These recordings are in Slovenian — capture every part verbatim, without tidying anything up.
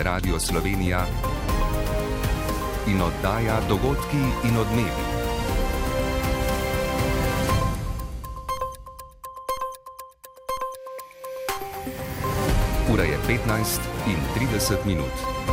Radio Slovenija in oddaja Dogodki in odmevi. Ura je petnajst in trideset minut.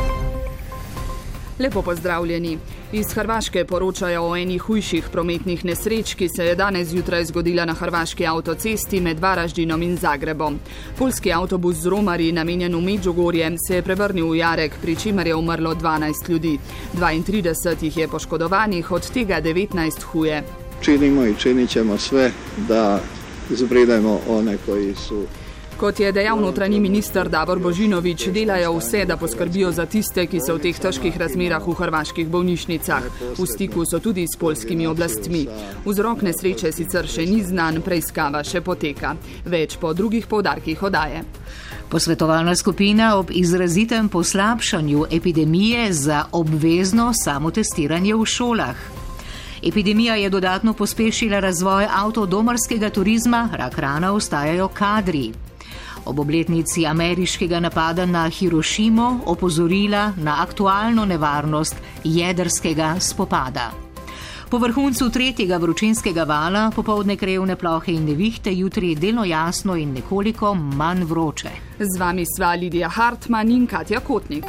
Lepo pozdravljeni. Iz Hrvaške poročajo o eni hujših prometnih nesreč, ki se je danes zjutraj zgodila na hrvaški avtocesti med Varaždinom in Zagrebom. Poljski avtobus z romarji, namenjen v Međugorje, se je prevrnil v jarek, pri čemer je umrlo dvanajst ljudi. dvaintrideset jih je poškodovanih, od tega devetnajst huje. Činimo i činit ćemo sve da izbridemo one koji su... Kot je dejal notranji minister Davor Božinović, delajo vse, da poskrbijo za tiste, ki so v teh težkih razmerah v hrvaških bolnišnicah. V stiku so tudi s poljskimi oblastmi. Vzrok nesreče sicer še ni znan, preiskava še poteka. Več po drugih poudarkih oddaje. Posvetovalna skupina ob izrazitem poslabšanju epidemije za obvezno samotestiranje v šolah. Epidemija je dodatno pospešila razvoj avtodomarskega turizma, rak rana ostajajo kadri. Ob obletnici ameriškega napada na Hirošimo opozorila na aktualno nevarnost jedrskega spopada. Po vrhuncu tretjega vročinskega vala popoldne krajevne plohe in nevihte, jutri delno jasno in nekoliko manj vroče. Z vami sva Lidija Hartman in Katja Kotnik.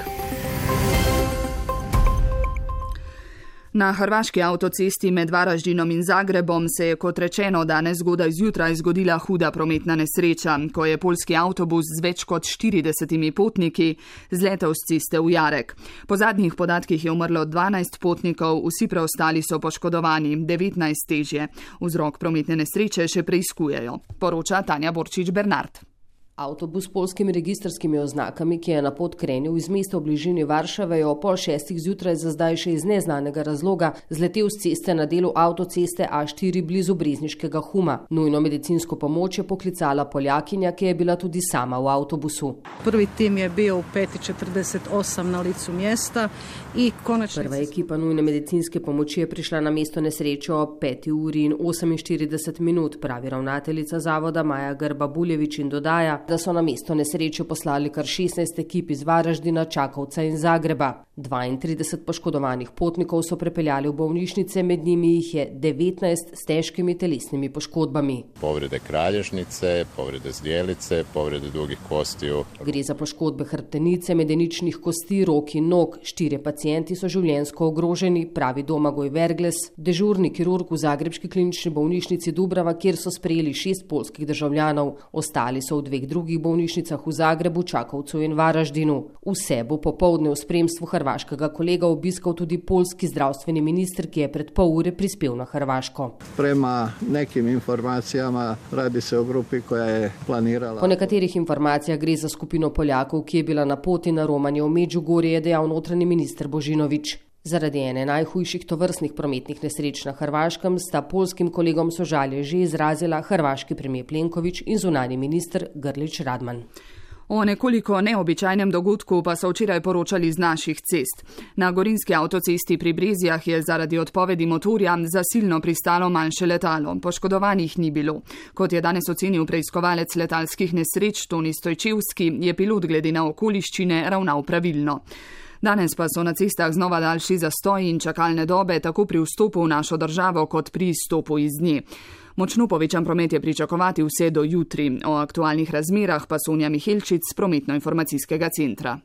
Na hrvaški avtocesti med Varaždinom in Zagrebom se je, kot rečeno, danes zgodaj zjutraj zgodila huda prometna nesreča, ko je poljski avtobus z več kot štiridesetimi potniki zletel s ceste v jarek. Po zadnjih podatkih je umrlo dvanajst potnikov, vsi preostali so poškodovani, devetnajst težje. Vzrok prometne nesreče še preiskujejo, poroča Tanja Borčič Bernard. Avtobus s poljskimi registrskimi oznakami, ki je na pot krenil iz mesta v bližini Varšave, je o pol šestih zjutraj za zdaj še iz neznanega razloga zletel s ceste na delu avtoceste A štiri blizu Brezniškega Huma. Nujno medicinsko pomoč je poklicala Poljakinja, ki je bila tudi sama v avtobusu. Prvi tim je bil v pet četrdeset osem na licu mjesta i konačno... Prva ekipa nujne medicinske pomoči je prišla na mesto nesreče ob peti uri in oseminštirideset minut, pravi ravnateljica zavoda Maja Grba-Buljević in dodaja, da so na mesto nesreče poslali kar šestnajst ekip iz Varaždina, Čakovca in Zagreba. dvaintrideset poškodovanih potnikov so prepeljali v bolnišnice, med njimi jih je devetnajst s težkimi telesnimi poškodbami. Povrede kralježnice, povrede zdjelice, povrede dugih kostiju. Gre za poškodbe hrbtenice, medeničnih kosti, rok in nog. Štirje pacijenti so življenjsko ogroženi, pravi Domagoj Vergles, dežurni kirurg v zagrebški klinični bolnišnici Dubrava, kjer so sprejeli šest poljskih državljanov. Ostali so v dveh drugih bolnišnicah v Zagrebu, Čakovcu in Varaždinu. Vse bo popoldne v spremstvu hrvaškega kolega obiskal tudi poljski zdravstveni minister, ki je pred pol ure prispel na Hrvaško. Prema nekim informacijama radi se o grupi koja je planirala... Po nekaterih informacijah gre za skupino Poljakov, ki je bila na poti na romanje v Međugorje, je dejal notranji minister Božinović. Zaradi ene najhujših tovrstnih prometnih nesreč na Hrvaškem sta poljskim kolegom sožalje že izrazila hrvaški premijer Plenković in zunanji minister Grlić Radman. O nekoliko neobičajnem dogodku pa so včeraj poročali z naših cest. Na gorinski avtocesti pri Brezjah je zaradi odpovedi motorja zasilno pristalo manjše letalo. Poškodovanih ni bilo. Kot je danes ocenil preiskovalec letalskih nesreč Toni Stojčevski, je pilot glede na okoliščine ravnal pravilno. Danes pa so na cestah znova daljši zastoji in čakalne dobe, tako pri vstopu v našo državo kot pri izstopu iz nje. Močno povečan promet je pričakovati vse do jutri. O aktualnih razmerah pa Sonja Mihelčic z prometno-informacijskega centra.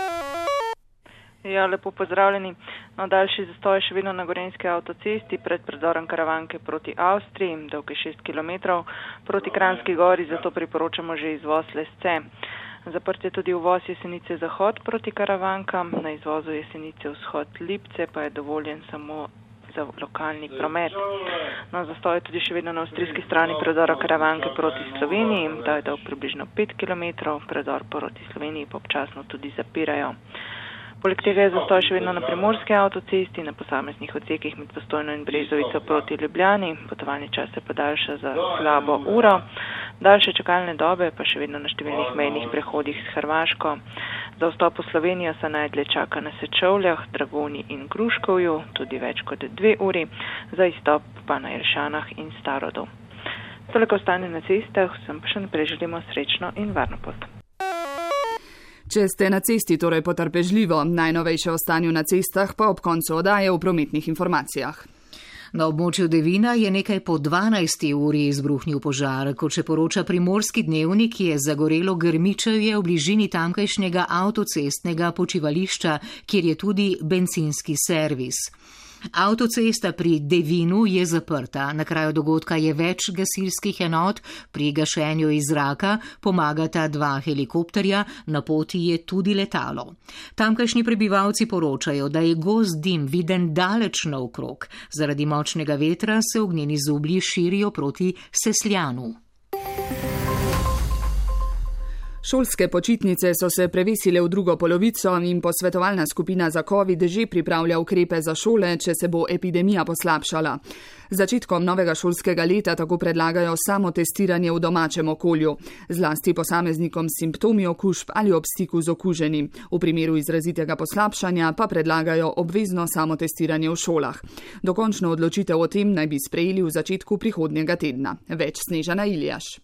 Ja, lepo pozdravljeni. No, daljši zastoj še vedno na gorenjski avtocesti pred predorom Karavanke proti Avstriji, dolg je šest kilometrov, proti Kranjski gori, zato priporočamo že izvoz Lesce. Zaprt je tudi uvoz Jesenice Zahod proti Karavankam, na izvozu Jesenice Vzhod Lipce pa je dovoljen samo za lokalni promet. No, zastoj je tudi še vedno na avstrijski strani predora Karavanke proti Sloveniji, ta je dolg približno pet kilometrov, predor proti Sloveniji pa občasno tudi zapirajo. Poleg tega je zastoj še vedno na primorski avtocesti, na posameznih odsekih med Postojno in Brezovico proti Ljubljani, potovalni čas se podaljša za slabo uro. Daljše čakalne dobe pa še vedno na številnih mejnih prehodih s Hrvaško. Za vstop v Slovenijo se najdlje čaka na Sečovljah, Dragoni in Gruškovju, tudi več kot dve uri, za izstop pa na Jelšanah in Starodu. Toliko stanje na cestah, vsem pa še naprej želimo srečno in varno pot. Če ste na cesti torej potrpežljivo, najnovejše o stanju na cestah pa ob koncu oddaje v prometnih informacijah. Na območju Devina je nekaj po dvanajsti uri izbruhnil požar, kot še poroča Primorski dnevnik, je zagorelo grmičevje v bližini tamkajšnjega avtocestnega počivališča, kjer je tudi bencinski servis. Avtocesta pri Devinu je zaprta. Na kraju dogodka je več gasilskih enot, pri gašenju iz zraka pomagata dva helikopterja, na poti je tudi letalo. Tamkajšnji prebivalci poročajo, da je gost dim viden daleč naokrog. Zaradi močnega vetra se ognjeni zublji širijo proti Sesljanu. Šolske počitnice so se prevesile v drugo polovico in posvetovalna skupina za covid že pripravlja ukrepe za šole, če se bo epidemija poslabšala. Začetkom novega šolskega leta tako predlagajo samo testiranje v domačem okolju, zlasti posameznikom s simptomi okužb ali ob stiku z okuženim. V primeru izrazitega poslabšanja pa predlagajo obvezno samo testiranje v šolah. Dokončno odločitev o tem naj bi sprejeli v začetku prihodnjega tedna. Več Snežana Iljaš.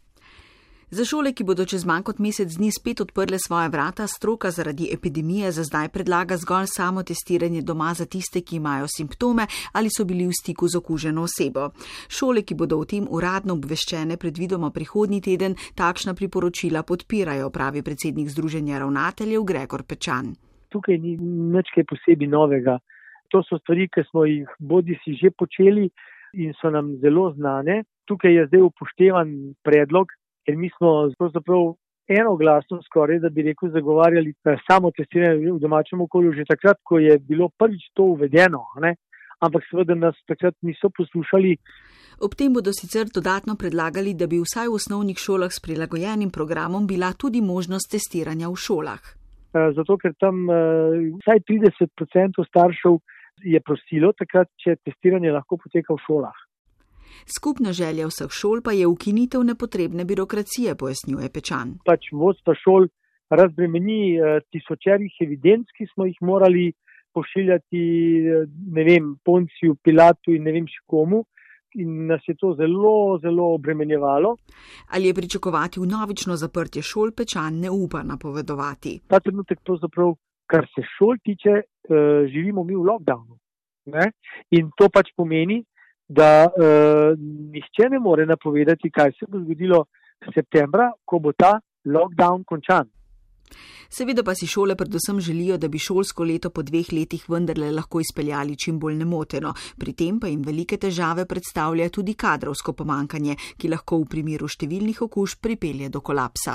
Za šole, ki bodo čez manj kot mesec dni spet odprle svoja vrata, stroka zaradi epidemije za zdaj predlaga zgolj samo testiranje doma za tiste, ki imajo simptome ali so bili v stiku z okuženo osebo. Šole, ki bodo o tem uradno obveščene predvidoma prihodnji teden, takšna priporočila podpirajo, pravi predsednik Združenja ravnateljev Gregor Pečan. Tukaj ni nič kaj posebej novega. To so stvari, ki smo jih bodisi že počeli in so nam zelo znane. Tukaj je zdaj upoštevan predlog, ker mi smo pravzaprav enoglasno skoraj, da bi rekel, zagovarjali samo testiranje v domačem okolju že takrat, ko je bilo prvič to uvedeno, ne? Ampak seveda nas takrat niso poslušali. Ob tem bodo sicer dodatno predlagali, da bi vsaj v osnovnih šolah s prilagojenim programom bila tudi možnost testiranja v šolah. Zato, ker tam vsaj trideset procentov staršev je prosilo takrat, če testiranje lahko poteka v šolah. Skupna želja vseh šol pa je ukinitev nepotrebne birokracije, pojasnjuje Pečan. Pač vodstva šol razbremeni tisočerih evidenc, ki smo jih morali pošiljati, ne vem, Ponciju, Pilatu in ne vem še komu, in nas je to zelo, zelo obremenjevalo. Ali je pričakovati vnovično zaprtje šol, Pečan ne upa napovedovati. Ta trenutek pravzaprav, kar se šol tiče, živimo mi v lockdownu. Ne? In to pač pomeni, da uh, nihče ne more napovedati, kaj se bo zgodilo septembra, ko bo ta lockdown končan. Seveda pa si šole predvsem želijo, da bi šolsko leto po dveh letih vendarle lahko izpeljali čim bolj nemoteno. Pri tem pa jim velike težave predstavlja tudi kadrovsko pomankanje, ki lahko v primeru številnih okužb pripelje do kolapsa.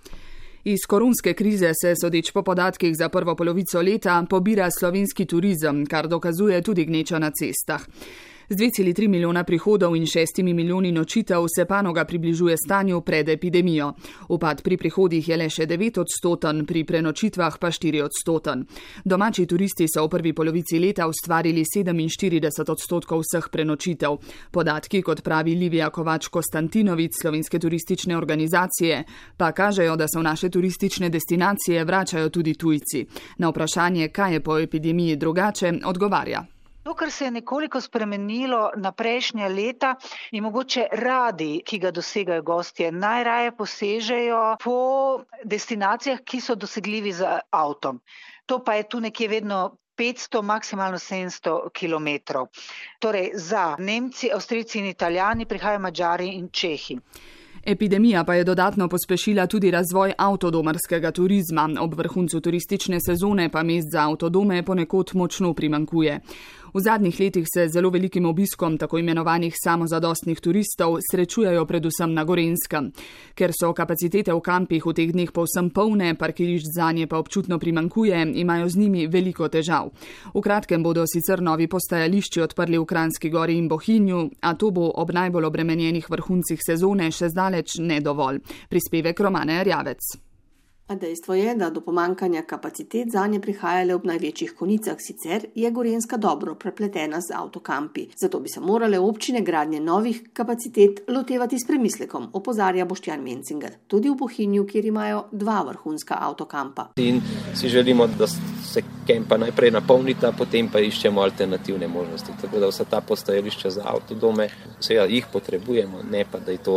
Iz koronske krize se, sodeč po podatkih za prvo polovico leta, pobira slovenski turizem, kar dokazuje tudi gneča na cestah. Z dve celi tri milijona prihodov in šestimi milijoni nočitev se panoga približuje stanju pred epidemijo. Upad pri prihodih je le še devet odstoten, pri prenočitvah pa štiri odstoten. Domači turisti so v prvi polovici leta ustvarili sedeminštirideset odstotkov vseh prenočitev. Podatki, kot pravi Livija Kovač-Konstantinovic Slovenske turistične organizacije, pa kažejo, da se v naše turistične destinacije vračajo tudi tujci. Na vprašanje, kaj je po epidemiji drugače, odgovarja. To, kar se je nekoliko spremenilo na prejšnja leta, je mogoče radi, ki ga dosegajo gostje, najraje posežejo po destinacijah, ki so dosegljivi z avtom. To pa je tu nekje vedno petsto, maksimalno sedemsto kilometrov. Torej za Nemci, Avstrijci in Italijani prihajajo Madžari in Čehi. Epidemija pa je dodatno pospešila tudi razvoj avtodomarskega turizma. Ob vrhuncu turistične sezone pa mest za avtodome ponekod močno primankuje. V zadnjih letih se z zelo velikim obiskom tako imenovanih samozadostnih turistov srečujejo predvsem na Gorenjskem. Ker so kapacitete v kampih v teh dneh povsem polne, parkirišč zanje pa občutno primankuje, imajo z njimi veliko težav. V kratkem bodo sicer novi postajališči odprli v Kranjski Gori in Bohinju, a to bo ob najbolj obremenjenih vrhuncih sezone še zdaleč ne dovolj. Prispevek Romane Erjavec. A dejstvo je, da do pomankanja kapacitet zanje prihajale ob največjih konicah, sicer je Gorenjska dobro prepletena z avtokampi. Zato bi se morale občine gradnje novih kapacitet lotevati s premislekom, opozarja Boštjan Mencinger, tudi v Bohinju, kjer imajo dva vrhunska avtokampa. In si želimo, da se kempa najprej napolnita, potem pa iščemo alternativne možnosti. Tako da vsa ta postajališča za avtodome, seveda jih potrebujemo, ne pa da je to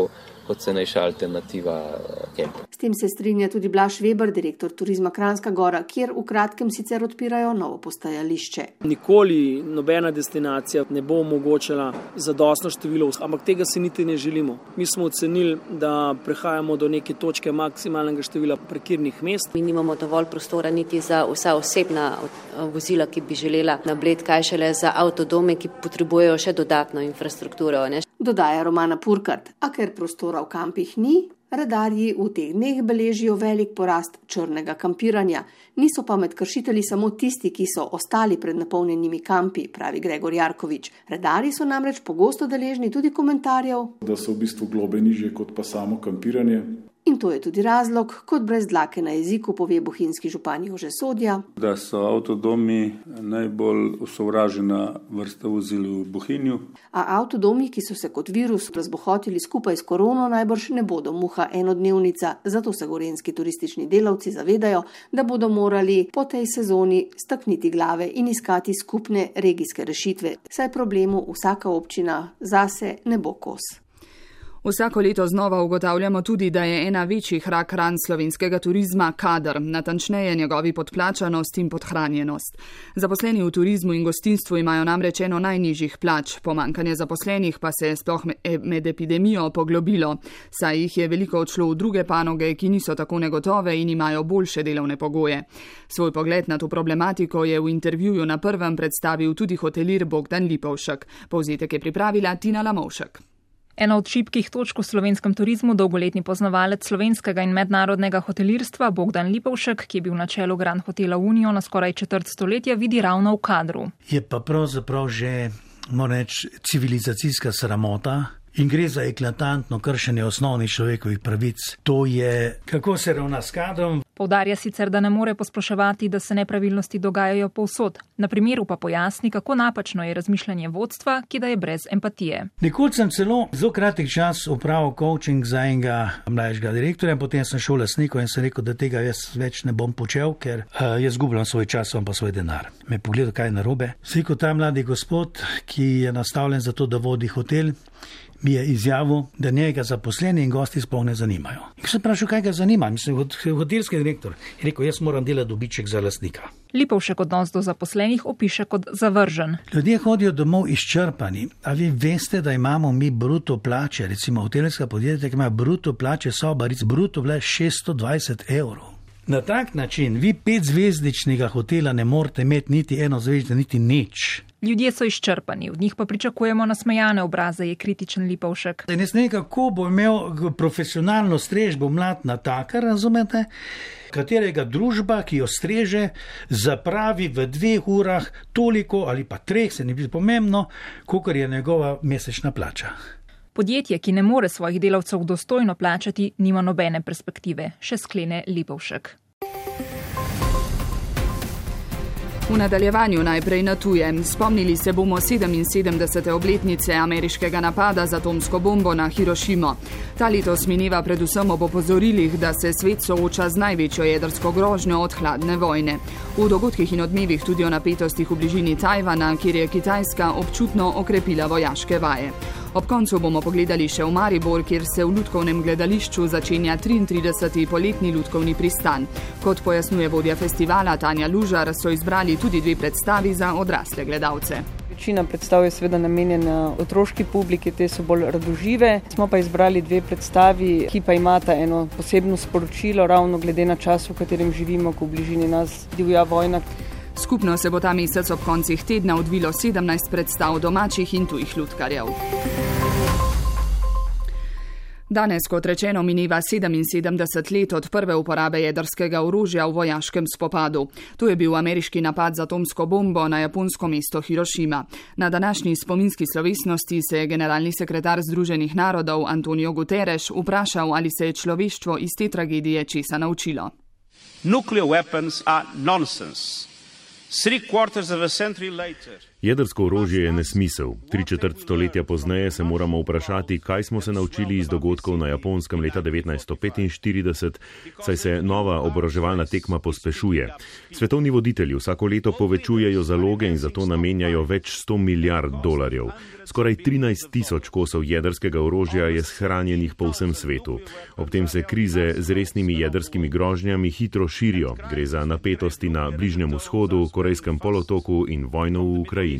najpocenejša alternativa kempu. S tem se strinja tudi Blaž Veber, direktor Turizma Kranjska Gora, kjer v kratkem sicer odpirajo novo postajališče. Nikoli nobena destinacija ne bo omogočala zadostno število, ampak tega si niti ne želimo. Mi smo ocenili, da prehajamo do neke točke maksimalnega števila parkirnih mest. Mi nimamo dovolj prostora niti za vsa osebna vozila, ki bi želela na Bled, kaj šele za avtodome, ki potrebujejo še dodatno infrastrukturo. Ne? Dodaja Romana Purkart, a ker prostora v kampih ni, redarji v teh dneh beležijo velik porast črnega kampiranja. Niso pa med kršitelji samo tisti, ki so ostali pred napolnjenimi kampi, pravi Gregor Jarkovič. Redarji so namreč pogosto deležni tudi komentarjev, da so v bistvu globe nižje kot pa samo kampiranje. In to je tudi razlog, kot brez dlake na jeziku pove bohinjski župan Jože Sodja, da so avtodomi najbolj osovražena vrsta vozil v Bohinju. A avtodomi, ki so se kot virus razbohotili skupaj s korono, najbrž ne bodo muha enodnevnica, zato se gorenjski turistični delavci zavedajo, da bodo morali po tej sezoni stakniti glave in iskati skupne regijske rešitve, saj problemu vsaka občina zase ne bo kos. Vsako leto znova ugotavljamo tudi, da je ena večjih rak ran slovenskega turizma kader, natančneje njegovi podplačanost in podhranjenost. Zaposleni v turizmu in gostinstvu imajo namreč eno najnižjih plač, pomankanje zaposlenih pa se je sploh med epidemijo poglobilo, saj jih je veliko odšlo v druge panoge, ki niso tako negotove in imajo boljše delovne pogoje. Svoj pogled na to problematiko je v intervjuju na Prvem predstavil tudi hotelir Bogdan Lipovšek. Povzetek je pripravila Tina Lamovšek. Ena od šibkih točk v slovenskem turizmu, dolgoletni poznavalec slovenskega in mednarodnega hotelirstva Bogdan Lipovšek, ki je bil na čelu Grand Hotela Unijo na skoraj četrt stoletja, vidi ravno v kadru. Je pa pravzaprav že, moram reči, civilizacijska sramota in gre za eklatantno kršenje osnovnih človekovih pravic. To je, kako se ravna s kadrom. Poudarja sicer, da ne more posploševati, da se nepravilnosti dogajajo povsod. Na primeru pa pojasni, kako napačno je razmišljanje vodstva, ki da je brez empatije. Nekoč sem celo zelo kratek čas upravil coaching za enega mlajšega direktorja, potem sem šel lastniku in sem rekel, da tega jaz več ne bom počel, ker uh, jaz zgubljam svoj čas, pa svoj denar. Me pogledal, kaj je narobe. Sliko ta mladi gospod, ki je nastavljen za to, da vodi hotel, mi je izjavil, da njega zaposleni in gosti sploh ne zanimajo. In ko sem vprašal, kaj ga zanima, mislim, hotelski direktor, je rekel, jaz moram delati dobiček za lastnika. Lipovšek odnos do zaposlenih opiše kot zavržen. Ljudje hodijo domov izčrpani. A vi veste, da imamo mi bruto plače, recimo hotelska podjetja, ki imajo bruto plače sobaric, bruto plače šeststo dvajset evrov. Na tak način vi petzvezdičnega hotela ne morete imeti niti eno zvezdo, niti nič. Ljudje so izčrpani, od njih pa pričakujemo nasmejane obraze, je kritičen Lipovšek. Ne vem, kako bo imel profesionalno strežbo mlad natakar, razumete, katerega družba, ki jo streže, zapravi v dveh urah toliko ali pa treh, se ne bi pomembno, kolikor je njegova mesečna plača. Podjetje, ki ne more svojih delavcev dostojno plačati, nima nobene perspektive, še sklene Lipovšek. V nadaljevanju najprej na tujem. Spomnili se bomo sedeminsedemdesete obletnice ameriškega napada z atomsko bombo na Hirošimo. Ta letos mineva predvsem ob opozorilih, da se svet sooča z največjo jedrsko grožnjo od hladne vojne. V dogodkih in odmevih tudi o napetostih v bližini Tajvana, kjer je Kitajska občutno okrepila vojaške vaje. Ob koncu bomo pogledali še v Maribor, kjer se v lutkovnem gledališču začenja triintrideseti poletni lutkovni pristan. Kot pojasnjuje vodja festivala Tanja Lužar, so izbrali tudi dve predstavi za odrasle gledalce. Večina predstav je seveda namenjena otroški publiki, te so bolj radožive. Smo pa izbrali dve predstavi, ki pa imata eno posebno sporočilo, ravno glede na čas, v katerem živimo, ko v bližini nas divja vojna. Skupno se bo ta mesec ob koncih tedna odvilo sedemnajst predstav domačih in tujih lutkarjev. Danes, kot rečeno, mineva sedeminsedemdeset let od prve uporabe jedrskega orožja v vojaškem spopadu. To je bil ameriški napad z atomsko bombo na japonsko mesto Hirošima. Na današnji spominski slovesnosti se je generalni sekretar Združenih narodov Antonio Guterres vprašal, ali se je človeštvo iz te tragedije česa naučilo. Nuclear weapons are nonsense. Three quarters of a century later. Jedrsko orožje je nesmisel. Tri četrt stoletja pozneje se moramo vprašati, kaj smo se naučili iz dogodkov na Japonskem leta devetnajststo petinštirideset, saj se nova oboroževalna tekma pospešuje. Svetovni voditelji vsako leto povečujejo zaloge in zato namenjajo več sto milijard dolarjev. Skoraj trinajst tisoč kosov jedrskega orožja je shranjenih po vsem svetu. Ob tem se krize z resnimi jedrskimi grožnjami hitro širijo. Gre za napetosti na Bližnjem vzhodu, Korejskem polotoku in vojno v Ukrajini.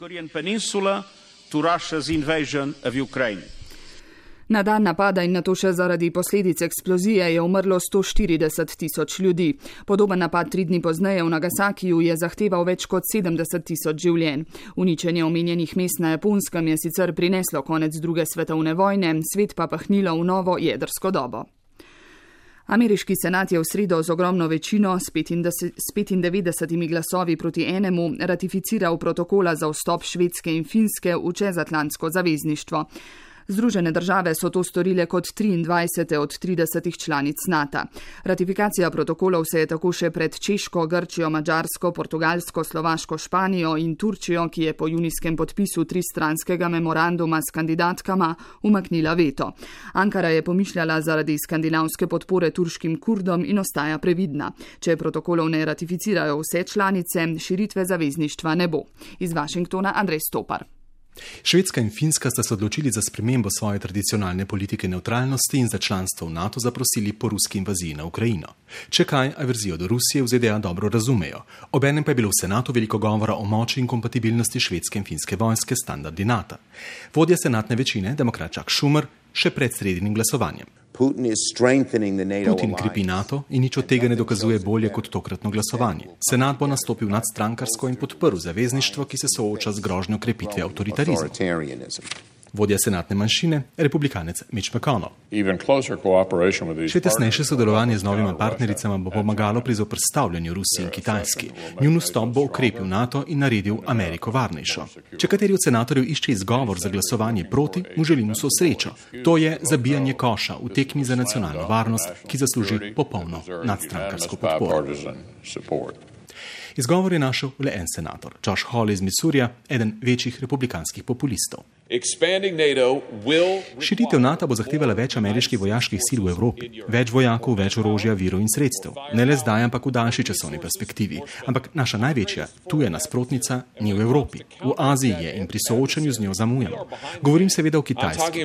Na dan napada in nato še zaradi posledic eksplozije je umrlo sto štirideset tisoč ljudi. Podoben napad tri dni pozneje v Nagasakiju je zahteval več kot sedemdeset tisoč življenj. Uničenje omenjenih mest na Japonskem je sicer prineslo konec druge svetovne vojne, svet pa pahnilo v novo jedrsko dobo. Ameriški senat je v sredo z ogromno večino s petindevetdesetimi glasovi proti enemu ratificiral protokola za vstop Švedske in Finske v čezatlantsko zavezništvo. Združene države so to storile kot triindvajsete od tridesetih članic NATO. Ratifikacija protokolov se je tako še pred Češko, Grčijo, Madžarsko, Portugalsko, Slovaško, Španijo in Turčijo, ki je po junijskem podpisu tristranskega memoranduma s kandidatkama umaknila veto. Ankara je pomišljala zaradi skandinavske podpore turškim Kurdom in ostaja previdna. Če protokolov ne ratificirajo vse članice, širitve zavezništva ne bo. Iz Washingtona Andrej Stopar. Švedska in Finska sta se odločili za spremembo svoje tradicionalne politike nevtralnosti in za članstvo v NATO zaprosili po ruski invaziji na Ukrajino. Če kaj, averzijo do Rusije v Z D A dobro razumejo. Obenem pa je bilo v senatu veliko govora o moči in kompatibilnosti švedske in finske vojske standardi NATO. Vodja senatne večine, demokrat Chuck Schumer, še pred sredinnim glasovanjem. Putin krepi NATO in nič od tega ne dokazuje bolje kot tokratno glasovanje. Senat bo nastopil nadstrankarsko in podprl zavezništvo, ki se sooča z grožnjo krepitve avtoritarizma. Vodja senatne manjšine, republikanec Mitch McConnell. Še tesnejše sodelovanje z novima partnericama bo pomagalo pri zoperstavljanju Rusiji in Kitajski. Njun vstop bo ukrepil NATO in naredil Ameriko varnejšo. Če kateri od senatorjev išče izgovor za glasovanje proti, mu želim vso srečo. To je zabijanje koša v tekmi za nacionalno varnost, ki zasluži popolno nadstrankarsko podporo. Izgovor je našel le en senator, Josh Hawley iz Missourija, eden večjih republikanskih populistov. Širitev NATO bo zahtevala več ameriških vojaških sil v Evropi, več vojakov, več orožja, virov in sredstev. Ne le zdaj, ampak v daljši časovni perspektivi. Ampak naša največja tuja nasprotnica ni v Evropi. V Aziji je in pri soočanju z njo zamujamo. Govorim seveda o Kitajski.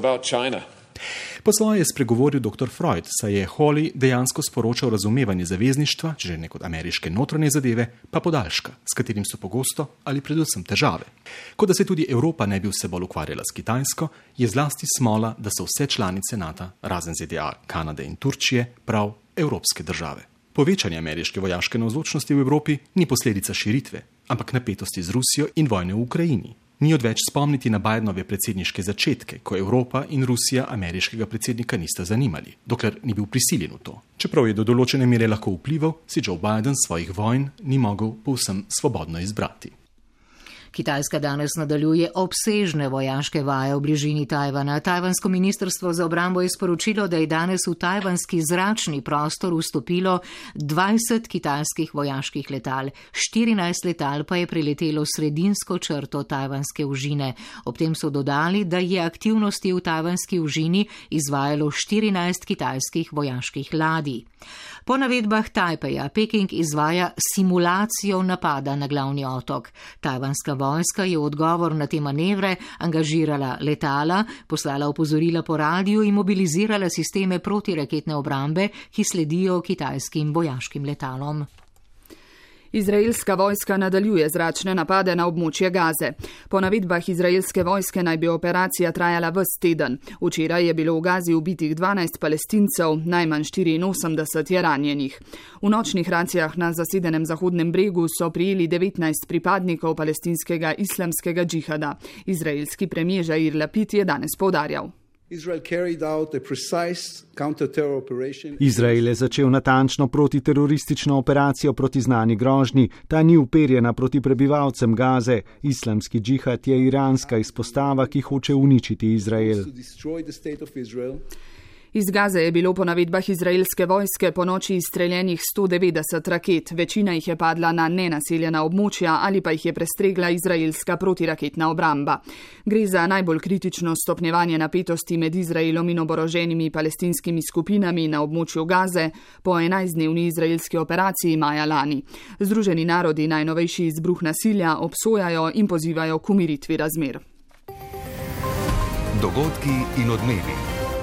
Po svoje je spregovoril doktor Freud, saj je Hawley dejansko sporočal razumevanje zavezništva, če že ne kot ameriške notranje zadeve, pa podaljška, s katerim so pogosto ali predvsem težave. Kot da se tudi Evropa ne bi vse bolj ukvarjala s Kitajsko, je zlasti smola, da so vse članice NATO, razen Z D A, Kanade in Turčije, prav evropske države. Povečanje ameriške vojaške navzočnosti v Evropi ni posledica širitve, ampak napetosti z Rusijo in vojne v Ukrajini. Ni odveč spomniti na Bidenove predsedniške začetke, ko Evropa in Rusija ameriškega predsednika nista zanimali, dokler ni bil prisiljen v to. Čeprav je do določene mere lahko vplival, si Joe Biden svojih vojn ni mogel povsem svobodno izbrati. Kitajska danes nadaljuje obsežne vojaške vaje v bližini Tajvana. Tajvansko ministrstvo za obrambo je sporočilo, da je danes v tajvanski zračni prostor vstopilo dvajset kitajskih vojaških letal. štirinajst letal pa je priletelo sredinsko črto tajvanske užine. Ob tem so dodali, da je aktivnosti v tajvanski užini izvajalo štirinajst kitajskih vojaških ladij. Po navedbah Tajpeja, Peking izvaja simulacijo napada na glavni otok. Tajvanska vojska je v odgovor na te manevre angažirala letala, poslala opozorila po radiju in mobilizirala sisteme protiraketne obrambe, ki sledijo kitajskim vojaškim letalom. Izraelska vojska nadaljuje zračne napade na območje Gaze. Po navedbah izraelske vojske naj bi operacija trajala ves teden. Včeraj je bilo v Gazi ubitih dvanajst palestincev, najmanj štiriinosemdeset je ranjenih. V nočnih racijah na zasedenem Zahodnem bregu so prijeli devetnajst pripadnikov palestinskega islamskega džihada. Izraelski premier Jair Lapid je danes poudarjal. Izrael je začel natančno protiteroristično operacijo proti znani grožnji. Ta ni uperjena proti prebivalcem Gaze. Islamski džihad je iranska izpostava, ki hoče uničiti Izrael. Iz Gaze je bilo po navedbah izraelske vojske po noči izstreljenih sto devetdeset raket, večina jih je padla na nenaseljena območja ali pa jih je prestregla izraelska protiraketna obramba. Gre za najbolj kritično stopnjevanje napetosti med Izraelom in oboroženimi palestinskimi skupinami na območju Gaze po enajstdnevni izraelski operaciji maja lani. Združeni narodi najnovejši izbruh nasilja obsojajo in pozivajo k umiritvi razmer. Dogodki in odmevi.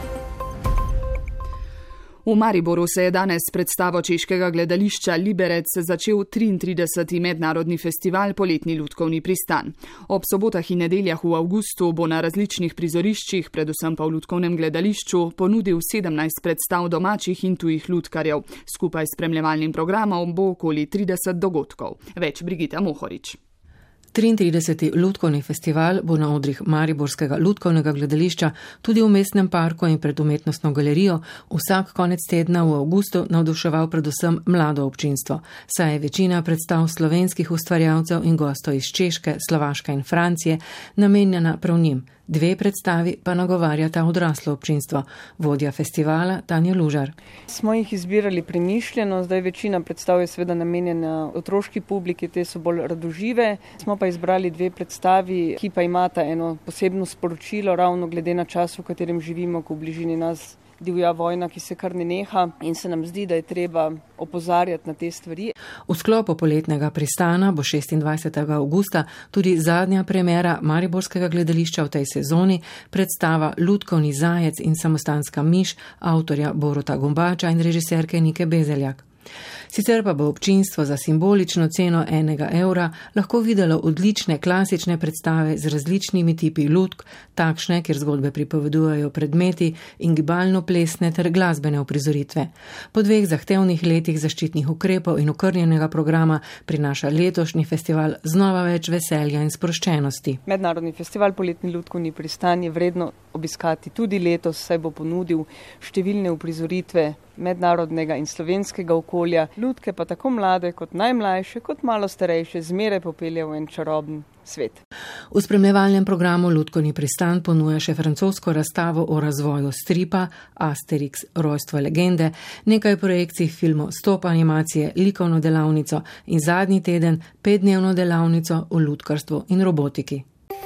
V Mariboru se je danes s predstavo češkega gledališča Liberec začel triintrideseti mednarodni festival Poletni lutkovni pristan. Ob sobotah in nedeljah v avgustu bo na različnih prizoriščih, predvsem pa v lutkovnem gledališču, ponudil sedemnajst predstav domačih in tujih lutkarjev. Skupaj s spremljevalnim programom bo okoli trideset dogodkov. Več Brigita Mohorič. triintrideseti lutkovni festival bo na odrih Mariborskega lutkovnega gledališča tudi v mestnem parku in pred umetnostno galerijo vsak konec tedna v avgustu navduševal predvsem mlado občinstvo, saj je večina predstav slovenskih ustvarjalcev in gostov iz Češke, Slovaške in Francije namenjena prav njim. Dve predstavi pa nagovarjata odraslo občinstvo. Vodja festivala Tanja Lužar. Smo jih izbirali premišljeno, zdaj večina predstav je seveda namenjena otroški publiki, te so bolj radožive. Smo pa izbrali dve predstavi, ki pa imata eno posebno sporočilo, ravno glede na čas, v katerem živimo, ko v bližini nas divja vojna, ki se kar ne neha in se nam zdi, da je treba opozarjati na te stvari. V sklopu poletnega pristana bo šestindvajsetega avgusta tudi zadnja premiera Mariborskega gledališča v tej sezoni, predstava Lutkovni zajec in samostanska miš avtorja Boruta Gombača in režiserke Nike Bezeljak. Sicer pa bo občinstvo za simbolično ceno enega evra lahko videlo odlične klasične predstave z različnimi tipi lutk, takšne, kjer zgodbe pripovedujejo predmeti in gibalno-plesne ter glasbene uprizoritve. Po dveh zahtevnih letih zaščitnih ukrepov in okrnjenega programa prinaša letošnji festival znova več veselja in sproščenosti. Mednarodni festival Poletni lutkovni pristan je vredno obiskati tudi letos, saj bo ponudil številne uprizoritve mednarodnega in slovenskega okolja. Lutke pa tako mlade kot najmlajše, kot malo starejše, zmeraj popelje v en čaroben svet. V spremljevalnem programu Lutkovni pristan ponuja še francosko razstavo o razvoju stripa, Asterix, rojstvo legende, nekaj projekcij filmov, stop animacije, likovno delavnico in zadnji teden petdnevno delavnico o lutkarstvu in robotiki.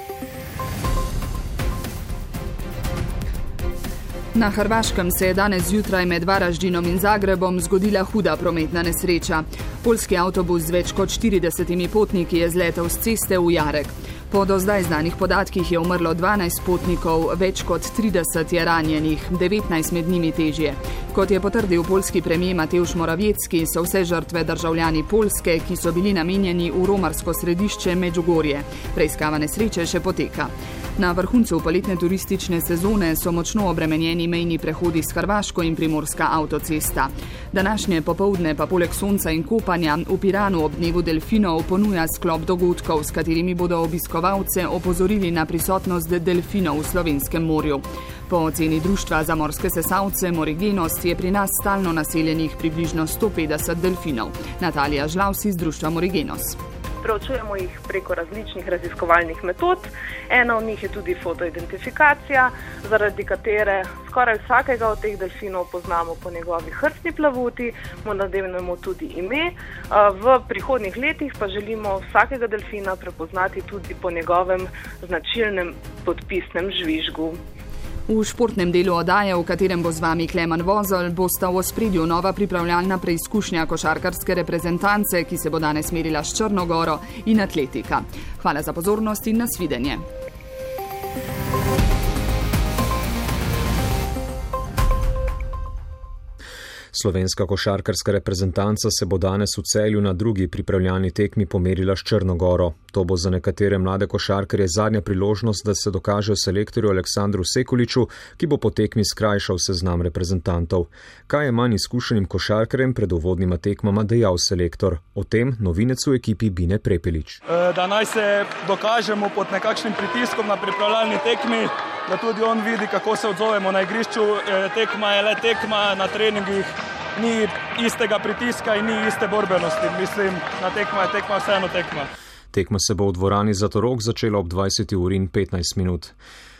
Na Hrvaškem se je danes zjutraj med Varaždinom in Zagrebom zgodila huda prometna nesreča. Poljski avtobus z več kot štiridesetimi potniki je zletel s ceste v jarek. Po do zdaj znanih podatkih je umrlo dvanajst potnikov, več kot trideset je ranjenih, devetnajst med njimi težje. Kot je potrdil poljski premijer Mateusz Morawiecki, so vse žrtve državljani Poljske, ki so bili namenjeni v romarsko središče Medžugorje. Preiskava nesreče še poteka. Na vrhuncu poletne turistične sezone so močno obremenjeni mejni prehodi s Hrvaško in primorska avtocesta. Današnje popoldne pa poleg sonca in kopanja v Piranu ob dnevu delfinov ponuja sklop dogodkov, s katerimi bodo obiskovalce opozorili na prisotnost delfinov v slovenskem morju. Po oceni Društva za morske sesalce Morigenos je pri nas stalno naseljenih približno sto petdeset delfinov. Natalija Žlavs iz Društva Morigenos. Preučujemo jih preko različnih raziskovalnih metod. Ena od njih je tudi fotoidentifikacija, zaradi katere skoraj vsakega od teh delfinov poznamo po njegovi hrbtni plavuti, mu namenimo tudi ime. V prihodnjih letih pa želimo vsakega delfina prepoznati tudi po njegovem značilnem podpisnem žvižgu. V športnem delu oddaje, v katerem bo z vami Klemen Vozelj, bosta v ospredju nova pripravljalna preizkušnja košarkarske reprezentance, ki se bo danes merila s Črno goro, in atletika. Hvala za pozornost in nasvidenje. Slovenska košarkarska reprezentanca se bo danes v Celju na drugi pripravljalni tekmi pomerila s Črno goro. To bo za nekatere mlade košarkarje zadnja priložnost, da se dokažejo selektorju Aleksandru Sekuliču, ki bo po tekmi skrajšal seznam reprezentantov. Kaj je manj izkušenim košarkarjem pred uvodnima tekmama dejal selektor? O tem novinec v ekipi Bine Prepelič. Da naj se dokažemo pod nekakšnim pritiskom na pripravljalni tekmi, da tudi on vidi, kako se odzovemo na igrišču. Tekma je le tekma, na treningih ni istega pritiska in ni iste borbenosti. Mislim, na tekma je tekma, vseeno tekma. Tekma se bo v dvorani Zlatorog začela ob dvajseti uri in petnajst minut.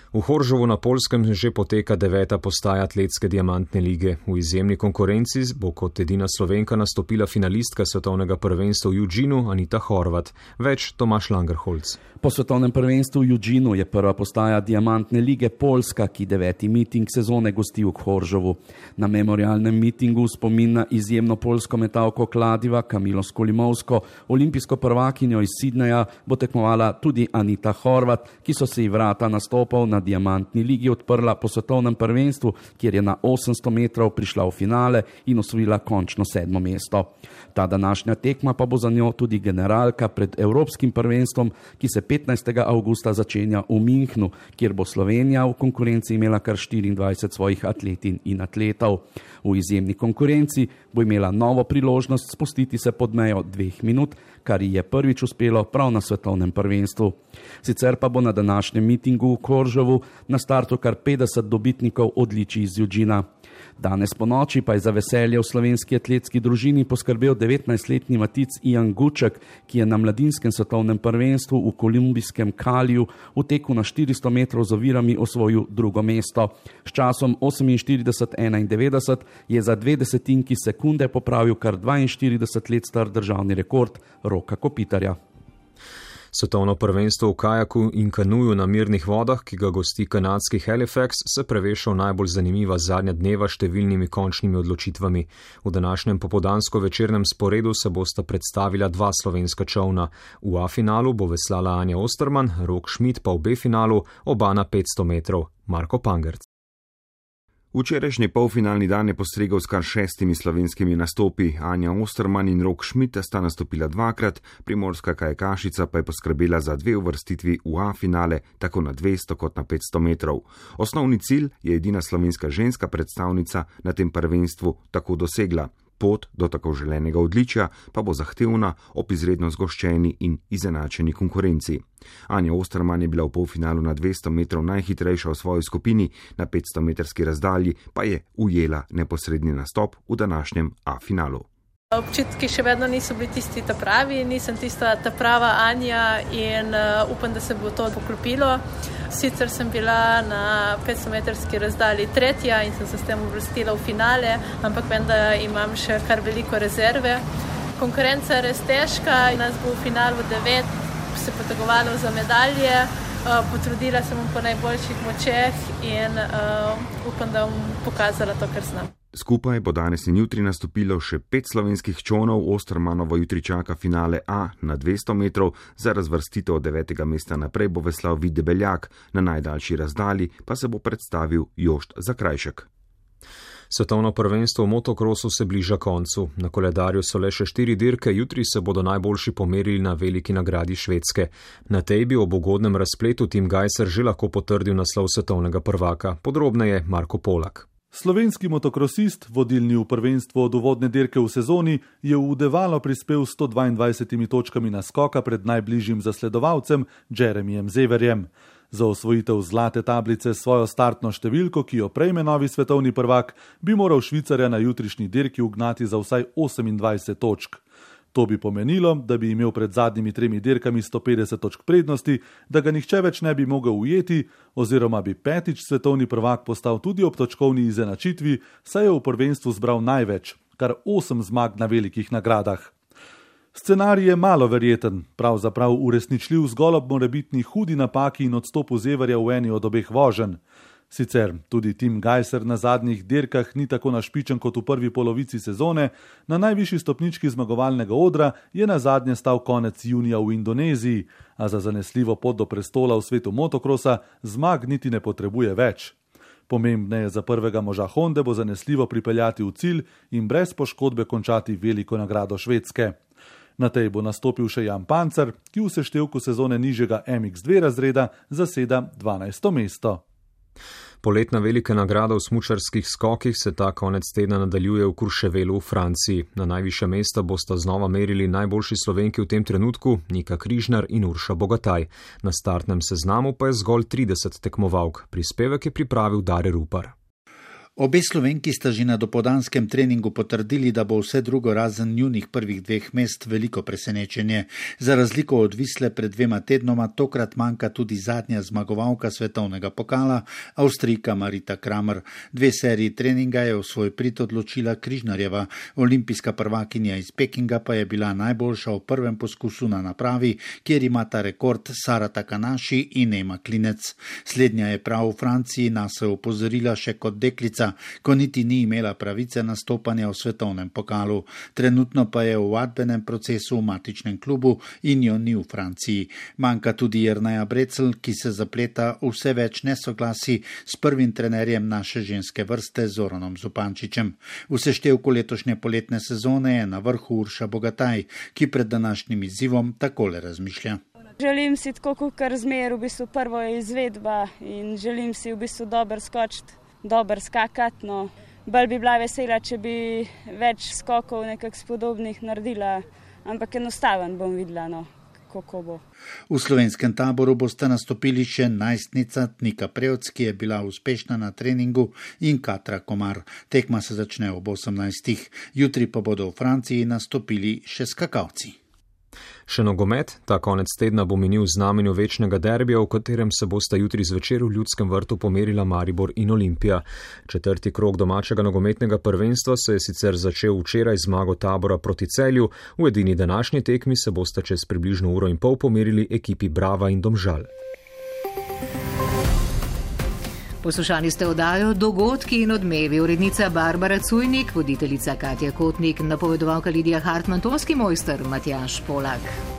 V Horžovu na Poljskem že poteka deveta postaja atletske diamantne lige. V izjemni konkurenci bo kot edina Slovenka nastopila finalistka svetovnega prvenstva v Eugenu Anita Horvat. Več Tomaž Langerholz. Po svetovnem prvenstvu v Eugenu je prva postaja diamantne lige Poljska, ki deveti miting sezone gosti v Horžovu. Na memorialnem mitingu spomin na izjemno poljsko metalko kladiva Kamilo Skolimovsko, olimpijsko prvakinjo iz Sidneja, bo tekmovala tudi Anita Horvat, ki so se ji vrata nastopov na diamantni ligi odprla po svetovnem prvenstvu, kjer je na osemsto metrov prišla v finale in osvojila končno sedmo mesto. Ta današnja tekma pa bo za njo tudi generalka pred evropskim prvenstvom, ki se petnajstega avgusta začenja v Münchnu, kjer bo Slovenija v konkurenci imela kar štiriindvajset svojih atletin in atletov. V izjemni konkurenci bo imela novo priložnost spustiti se pod mejo dveh minut, kar ji je prvič uspelo prav na svetovnem prvenstvu. Sicer pa bo na današnjem mitingu v Horžovu na startu kar petdeset dobitnikov odličij iz Eugena. Danes po noči pa je za veselje v slovenski atletski družini poskrbel devetnajstletni Matic Ian Guček, ki je na mladinskem svetovnem prvenstvu v kolumbijskem Kaliju v teku na štiristo metrov z ovirami osvojil drugo mesto. S časom oseminštirideset enaindevetdeset je za dve desetinki sekunde popravil kar dvainštirideset let star državni rekord Roka Kopitarja. Svetovno prvenstvo v kajaku in kanuju na mirnih vodah, ki ga gosti kanadski Halifax, se preveša v najbolj zanimiva zadnja dneva številnimi končnimi odločitvami. V današnjem popodansko večernem sporedu se bosta predstavila dva slovenska čovna. V A-finalu bo veslala Anja Osterman, Rok Schmidt pa v B-finalu, oba na petsto metrov. Marko Pangerc. Včerajšnji polfinalni dan je postregel s kar šestimi slovenskimi nastopi. Anja Osterman in Rok Schmidt sta nastopila dvakrat, primorska kajakašica pa je poskrbela za dve uvrstitvi v A-finale, tako na dvesto kot na petsto metrov. Osnovni cilj je edina slovenska ženska predstavnica na tem prvenstvu tako dosegla. Pot do tako želenega odličja pa bo zahtevna ob izredno zgoščeni in izenačeni konkurenci. Anja Osterman je bila v polfinalu na dvesto metrov najhitrejša v svoji skupini, na petsto metrski razdalji pa je ujela neposredni nastop v današnjem A-finalu. Občutki še vedno niso bili tisti ta pravi, nisem tista ta prava Anja in uh, upam, da se bo to poklopilo. Sicer sem bila na petsto metrski razdalji tretja in sem se s tem uvrstila v finale, ampak vem, da imam še kar veliko rezerve. Konkurenca je res težka, nas bo v finalu devet se potegovalo za medalje. Uh, potrudila sem po najboljših močeh in uh, upam, da bom pokazala to, kar znam. Skupaj bo danes in jutri nastopilo še pet slovenskih čovnov. Ostermanovo jutri čaka finale A na dvesto metrov, za razvrstitev od devetega mesta naprej bo veslal Vid Debeljak, na najdaljši razdalji pa se bo predstavil Jošt Zakrajšek. Svetovno prvenstvo v motokrosu se bliža koncu. Na koledarju so le še štiri dirke, jutri se bodo najboljši pomerili na veliki nagradi Švedske. Na tej bi ob ugodnem razpletu Tim Gajser že lahko potrdil naslov svetovnega prvaka. Podrobneje Marko Polak. Slovenski motokrosist, vodilni v prvenstvu od uvodne dirke v sezoni, je v Udevalo prispel s sto dvaindvajsetimi točkami naskoka pred najbližjim zasledovalcem Jeremyjem Zeverjem. Za osvojitev zlate tablice s svojo startno številko, ki jo prejme novi svetovni prvak, bi moral Švicarja na jutrišnji dirki ugnati za vsaj osemindvajset točk. To bi pomenilo, da bi imel pred zadnjimi tremi dirkami sto petdeset točk prednosti, da ga nihče več ne bi mogel ujeti, oziroma bi petič svetovni prvak postal tudi ob točkovni izenačitvi, saj je v prvenstvu zbral največ, kar osem zmag na velikih nagradah. Scenarij je malo verjeten, pravzaprav uresničljiv zgolj ob morebitni hudi napaki in odstopu Zeverja v eni od obeh voženj. Sicer tudi Tim Gajser na zadnjih dirkah ni tako našpičen kot v prvi polovici sezone, na najvišji stopnički zmagovalnega odra je na zadnje stal konec junija v Indoneziji, a za zanesljivo pot do prestola v svetu motokrosa zmag niti ne potrebuje več. Pomembneje za prvega moža Honde bo zanesljivo pripeljati v cilj in brez poškodbe končati veliko nagrado Švedske. Na tej bo nastopil še Jan Pancer, ki v seštevku sezone nižjega M X dva razreda zaseda dvanajsto mesto. Poletna velika nagrada v smučarskih skokih se ta konec tedna nadaljuje v Courchevelu v Franciji. Na najvišja mesta bosta znova merili najboljši Slovenki v tem trenutku, Nika Križnar in Urša Bogataj. Na startnem seznamu pa je zgolj trideset tekmovalk. Prispevek je pripravil Dare Rupar. Obe Slovenki sta že na dopoldanskem treningu potrdili, da bo vse drugo razen njunih prvih dveh mest veliko presenečenje. Za razliko od Visle pred dvema tednoma, tokrat manjka tudi zadnja zmagovalka svetovnega pokala, Avstrijka Marita Kramer. Dve seriji treninga je v svoj prid odločila Križnarjeva. Olimpijska prvakinja iz Pekinga pa je bila najboljša v prvem poskusu na napravi, kjer imata rekord Sara Takanaši in Ema Klinec. Slednja je prav v Franciji nas opozorila še kot deklica, ko niti ni imela pravice nastopanja v svetovnem pokalu. Trenutno pa je v vadbenem procesu v matičnem klubu in jo ni v Franciji. Manjka tudi Jerneja Brecelj, ki se zapleta v vse več nesoglasi s prvim trenerjem naše ženske vrste Zoranom Zupančičem. V seštevku letošnje poletne sezone je na vrhu Urša Bogataj, ki pred današnjim izzivom takole razmišlja. Želim si tako, kar zmer, v bistvu prvo je izvedba in želim si v bistvu dober skočiti. Dober skakati, no. Bolj bi bila vesela, če bi več skokov nekak spodobnih naredila, ampak enostaven bom videla, no, kako bo. V slovenskem taboru boste nastopili še najstnica Nika Prevc, ki je bila uspešna na treningu, in Katra Komar. Tekma se začne ob osemnajstih. Jutri pa bodo v Franciji nastopili še skakalci. Še nogomet, ta konec tedna bo minil v znamenju večnega derbija, v katerem se bosta jutri zvečer v Ljudskem vrtu pomerila Maribor in Olimpija. Četrti krog domačega nogometnega prvenstva se je sicer začel včeraj zmago Tabora proti Celju, v edini današnji tekmi se bosta čez približno uro in pol pomerili ekipi Brava in Domžal. Poslušali ste oddajo Dogodki in odmevi, urednica Barbara Cujnik, voditeljica Katja Kotnik, napovedovalka Lidija Hartman, tonski mojster Matjaž Polak.